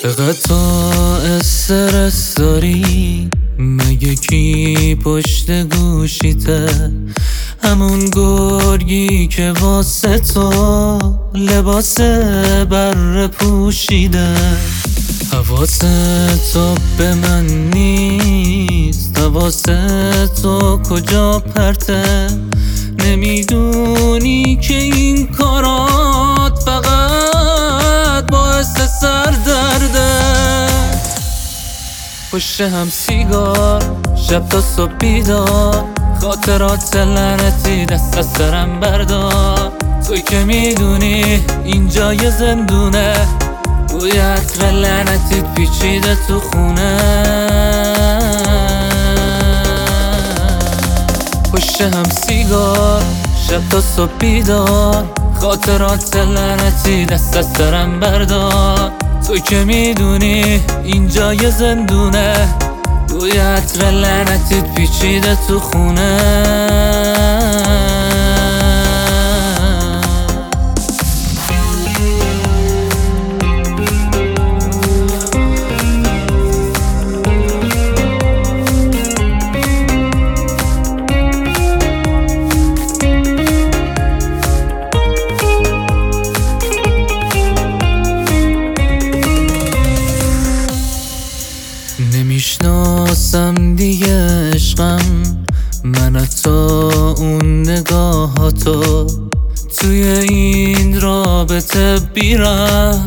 چقدر تو استرس داری؟ مگه کی پشت گوشیته؟ همون گرگی که واسه تو لباس بره پوشیده. حواس تو به من نیست، حواس تو کجا پرته؟ نمیدونی که این کارات فقط باعث سردرده. پشت هم سیگار، شب تا صبح بیدار، خاطرات لعنتی دست از سرم بردار. توی که میدونی اینجا یه زندونه، بوی عطر لعنتیت پیچیده تو خونه. پشت هم سیگار، شب تا صبح بیدار، خاطرات لعنتی دست از سرم بردار. توی که میدونی اینجا یه زندونه، بوی عطر لعنتیت پیچیده تو خونه. نمیشناسم دیگه عشقم، من حتی اون نگاهاتو. توی این رابطه بیرم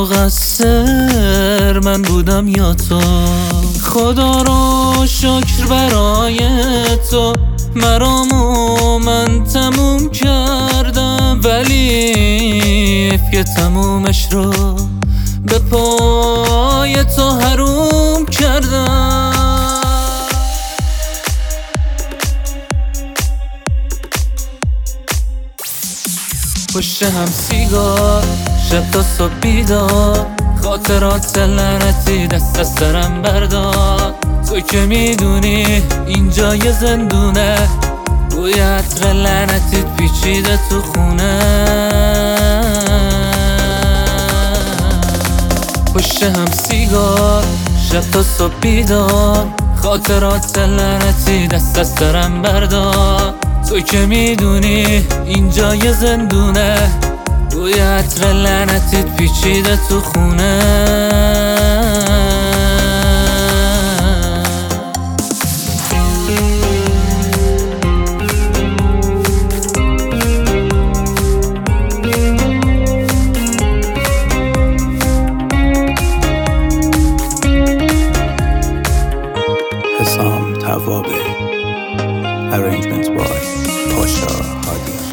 مقصر من بودم یا تو؟ خدا رو شکر برای تو، مرامو من تموم کردم، ولی که تمومش رو به پای تو حروم کردم. پشت هم سیگار، شب تا صبح بیدار، خاطرات لعنتی دست از سرم بردار. توی که میدونی اینجا یه زندونه، بوی عطر لعنتیت پیچیده تو خونه. پشت هم سیگار، شب تا صبح بیدار، خاطرات لعنتی دست از سرم بردار. توی که میدونی اینجا یه زندونه، بوی عطر لعنتیت پیچیده تو خونه. حسام توابه. Arrangements by Pasha Hadi.